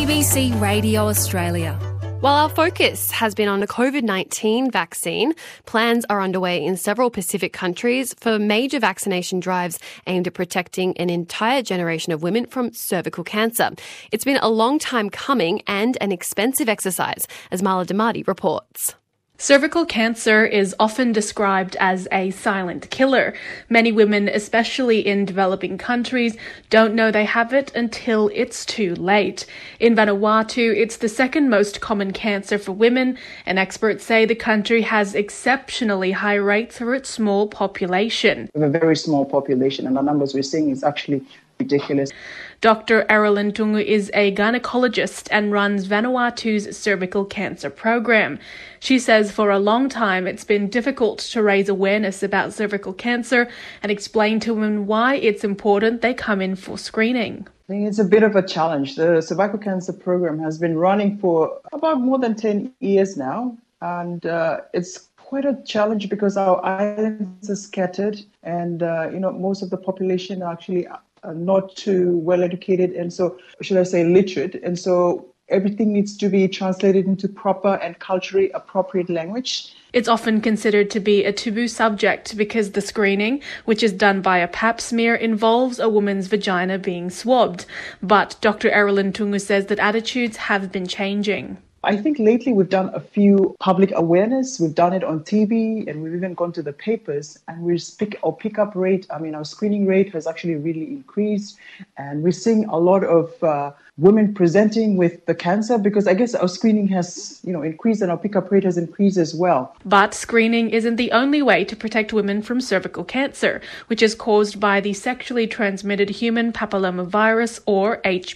ABC Radio Australia. While our focus has been on the COVID-19 vaccine, plans are underway in several Pacific countries for major vaccination drives aimed at protecting an entire generation of women from cervical cancer. It's been a long time coming and an expensive exercise, as Mala Damati reports. Cervical cancer is often described as a silent killer. Many women, especially in developing countries, don't know they have it until it's too late. In Vanuatu, it's the second most common cancer for women, and experts say the country has exceptionally high rates for its small population. We have a very small population, and the numbers we're seeing is actually ridiculous. Dr. Erilyn Tungu is a gynecologist and runs Vanuatu's cervical cancer program. She says for a long time it's been difficult to raise awareness about cervical cancer and explain to women why it's important they come in for screening. I think it's a bit of a challenge. The cervical cancer program has been running for about more than 10 years now, and it's quite a challenge because our islands are scattered and, most of the population are actually not too well educated and so, should I say, literate. And so everything needs to be translated into proper and culturally appropriate language. It's often considered to be a taboo subject because the screening, which is done by a pap smear, involves a woman's vagina being swabbed. But Dr. Erilyn Tungu says that attitudes have been changing. I think lately we've done a few public awareness. We've done it on TV and we've even gone to the papers, and our pickup rate, our screening rate has actually really increased, and we're seeing a lot of women presenting with the cancer because I guess our screening has, increased and our pickup rate has increased as well. But screening isn't the only way to protect women from cervical cancer, which is caused by the sexually transmitted human papillomavirus or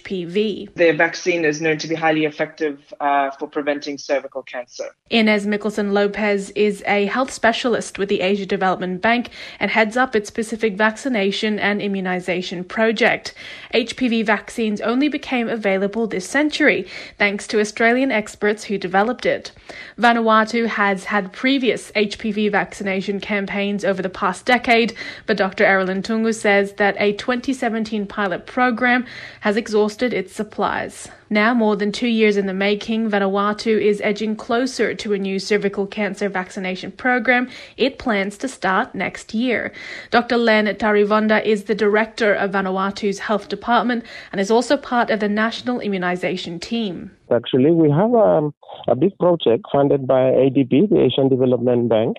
HPV. The vaccine is known to be highly effective for preventing cervical cancer. Inez Mickelson-Lopez is a health specialist with the Asia Development Bank and heads up its Pacific Vaccination and Immunization Project. HPV vaccines only became available this century, thanks to Australian experts who developed it. Vanuatu has had previous HPV vaccination campaigns over the past decade, but Dr. Erilyn Tungu says that a 2017 pilot program has exhausted its supplies. Now, more than 2 years in the making, Vanuatu is edging closer to a new cervical cancer vaccination program it plans to start next year. Dr. Len Tarivonda is the director of Vanuatu's health department and is also part of the national immunization team. Actually, we have a big project funded by ADB, the Asian Development Bank.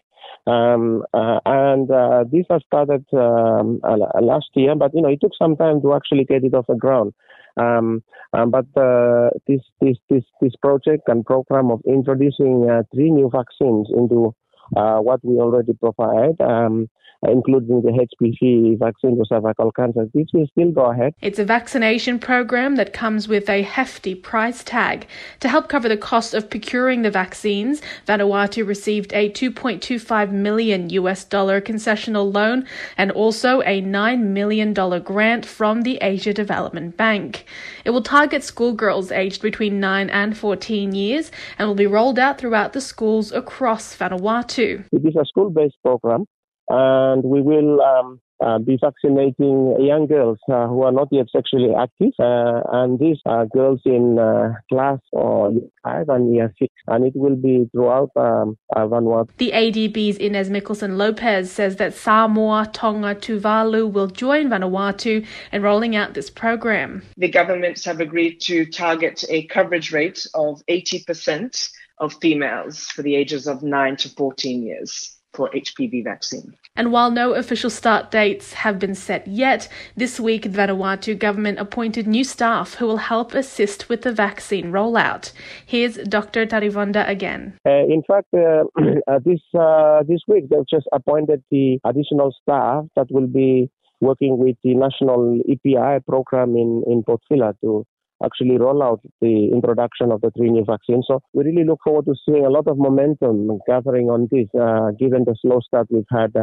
This has started last year, but it took some time to actually get it off the ground. But this project and program of introducing 3 new vaccines into what we already provide, including the HPV vaccine for cervical cancer, this will still go ahead. It's a vaccination program that comes with a hefty price tag. To help cover the cost of procuring the vaccines, Vanuatu received a $2.25 million concessional loan and also a $9 million grant from the Asia Development Bank. It will target schoolgirls aged between 9 and 14 years and will be rolled out throughout the schools across Vanuatu. It is a school-based program, and we will be vaccinating young girls who are not yet sexually active, and these are girls in class or year 5 and year 6, and it will be throughout Vanuatu. The ADB's Inez Mickelson-Lopez says that Samoa, Tonga, Tuvalu will join Vanuatu in rolling out this program. The governments have agreed to target a coverage rate of 80% of females for the ages of 9 to 14 years. For HPV vaccine. And while no official start dates have been set yet, this week the Vanuatu government appointed new staff who will help assist with the vaccine rollout. Here's Dr. Tarivonda again. In fact, this week they've just appointed the additional staff that will be working with the national EPI program in Port Phillip to actually roll out the introduction of the 3 new vaccines. So we really look forward to seeing a lot of momentum gathering on this, given the slow start we've had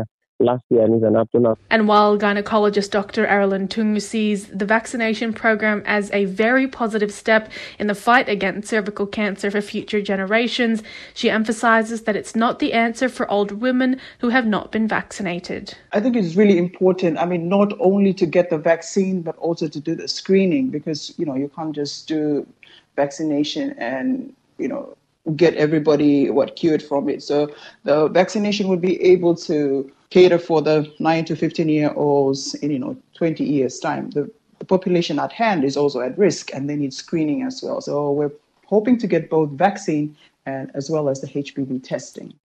last year and even up to now. And while gynecologist Dr. Erilyn Tungu sees the vaccination program as a very positive step in the fight against cervical cancer for future generations, she emphasizes that it's not the answer for older women who have not been vaccinated. I think it's really important, not only to get the vaccine, but also to do the screening, because, you can't just do vaccination and, get everybody cured from it. So the vaccination would be able to cater for the 9 to 15-year-olds in 20 years' time. The population at hand is also at risk, and they need screening as well. So we're hoping to get both vaccine and as well as the HPV testing.